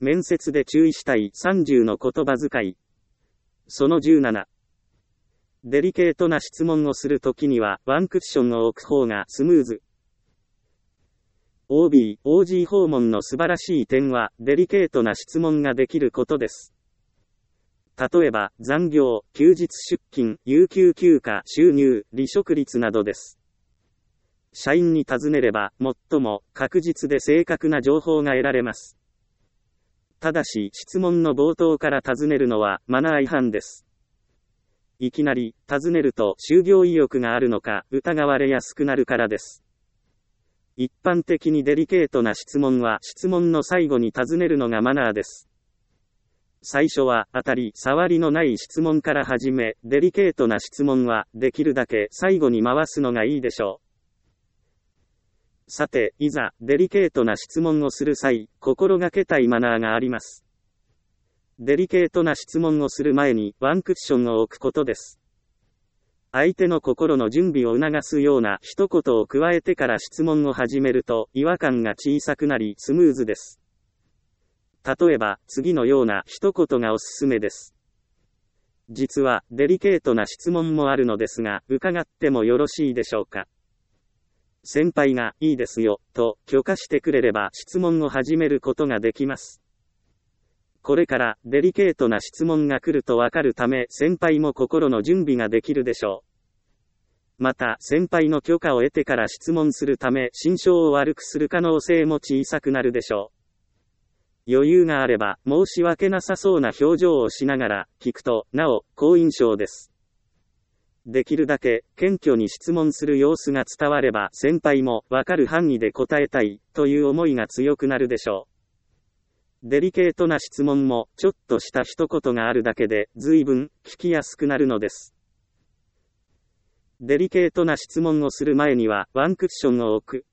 面接で注意したい30の言葉遣い。その17。デリケートな質問をするときには、ワンクッションを置く方がスムーズ。OB、OG 訪問の素晴らしい点は、デリケートな質問ができることです。例えば、残業、休日出勤、有給休暇、収入、離職率などです。社員に尋ねれば、最も確実で正確な情報が得られます。ただし、質問の冒頭から尋ねるのは、マナー違反です。いきなり、尋ねると、就業意欲があるのか、疑われやすくなるからです。一般的にデリケートな質問は、質問の最後に尋ねるのがマナーです。最初は、当たり、障りのない質問から始め、デリケートな質問は、できるだけ最後に回すのがいいでしょう。さて、いざ、デリケートな質問をする際、心がけたいマナーがあります。デリケートな質問をする前に、ワンクッションを置くことです。相手の心の準備を促すような一言を加えてから質問を始めると、違和感が小さくなり、スムーズです。例えば、次のような一言がおすすめです。実は、デリケートな質問もあるのですが、伺ってもよろしいでしょうか。先輩が、いいですよ、と許可してくれれば質問を始めることができます。これからデリケートな質問が来るとわかるため、先輩も心の準備ができるでしょう。また、先輩の許可を得てから質問するため、心象を悪くする可能性も小さくなるでしょう。余裕があれば、申し訳なさそうな表情をしながら、聞くと、なお、好印象です。できるだけ、謙虚に質問する様子が伝われば、先輩も、わかる範囲で答えたい、という思いが強くなるでしょう。デリケートな質問も、ちょっとした一言があるだけで、随分、聞きやすくなるのです。デリケートな質問をする前には、ワンクッションを置く。